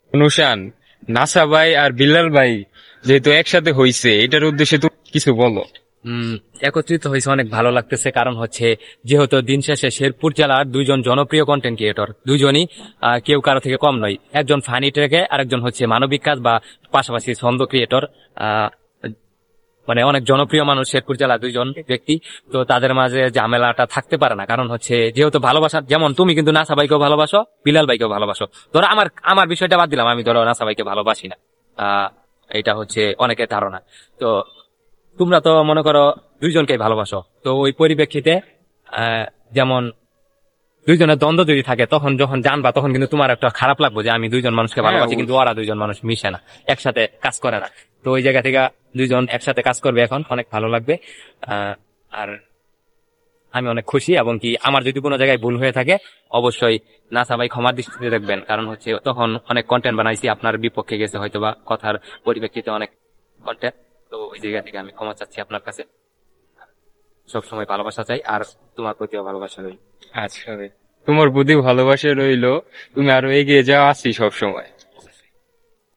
Nushan, NASA ভাই আর বিল্লাল ভাই যেহেতু একসাথে হইছে, এটার উদ্দেশ্যে তুমি কিছু বলো। উম একত্রিত হয়েছে, অনেক ভালো লাগতেছে। কারণ হচ্ছে যেহেতু দিন শেষে শেরপুর জেলার দুইজন জনপ্রিয় কন্টেন্ট ক্রিয়েটর, দুইজনই কেউ কারো থেকে কম নয়। একজন ফানি ট্র্যাকে, আরেকজন হচ্ছে মানবিক কাজ বা পাশাপাশি ছন্দ ক্রিয়েটর। মানে অনেক জনপ্রিয় মানুষ শেরপুর জেলা দুইজন ব্যক্তি। তো তাদের মাঝে ঝামেলাটা থাকতে পারে না, কারণ হচ্ছে যেহেতু ভালোবাসা, যেমন তুমি কিন্তু নাসা ভাইকেও ভালোবাসো, বিলাল ভাইকেও ভালোবাসো। ধরো আমার আমার বিষয়টা বাদ দিলাম, আমি ধরো নাসা ভাইকে ভালোবাসি না। আহ এটা হচ্ছে অনেকের ধারণা। তো তোমরা তো মনে করো দুইজনকেই ভালোবাসো, তো ওই পরিপ্রেক্ষিতে আহ যেমন দুইজনের দ্বন্দ্ব যদি থাকে, তখন যখন জানবা তখন কিন্তু তোমার একটা খারাপ লাগবে যে আমি দুইজন মানুষকে হ্যাঁ, ভালোবাসি কিন্তু ওরা দুইজন মানুষ মিশে না, একসাথে কাজ করে না। তো ওই জায়গা থেকে দুইজন একসাথে কাজ করবে এখন, অনেক ভালো লাগবে। আর আমি অনেক খুশি, এবং কি আমার যদি কোনো জায়গায় ভুল হয়ে থাকে অবশ্যই নাসা ভাই ক্ষমার দৃষ্টিতে দেখবেন। কারণ হচ্ছে তখন অনেক কন্টেন্ট বানাইছি, আপনার বিপক্ষে গেছে হয়তো বা কথার পরিপ্রেক্ষিতে অনেক কন্টেন্ট। তো ওই জায়গা থেকে আমি ক্ষমা চাচ্ছি আপনার কাছে। সবসময় ভালোবাসা চাই, আর তোমার প্রতিও ভালোবাসা রই। আচ্ছা রে, তোমার প্রতি ভালোবাসা রইলো, তুমি আরো এগিয়ে যাও, আছি সব সময়।